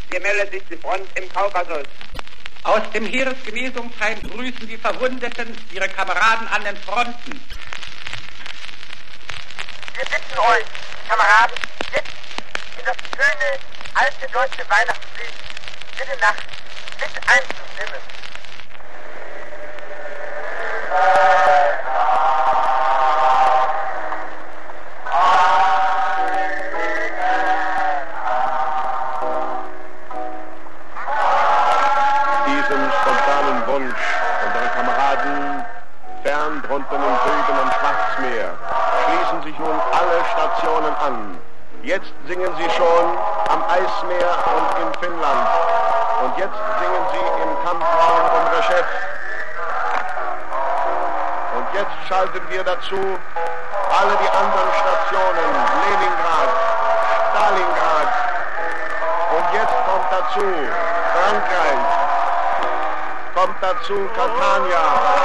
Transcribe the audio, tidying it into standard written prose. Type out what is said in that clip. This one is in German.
gemeldet ist die Front im Kaukasus. Aus dem Heeresgenesungsheim grüßen die Verwundeten ihre Kameraden an den Fronten. Wir bitten euch, Kameraden, jetzt in das schöne, alte deutsche Weihnachtslied Stille Nacht mit einzustimmen. Diesem spontanen Wunsch unserer Kameraden fern drunten im Süden am Schwarzmeer schließen sich nun alle Stationen an. Jetzt singen sie schon am Eismeer und in Finnland. Und jetzt singen sie im Kampfraum um Reshef. Und jetzt schalten wir dazu alle die anderen Stationen, Leningrad, Stalingrad. Und jetzt kommt dazu Frankreich, kommt dazu Catania.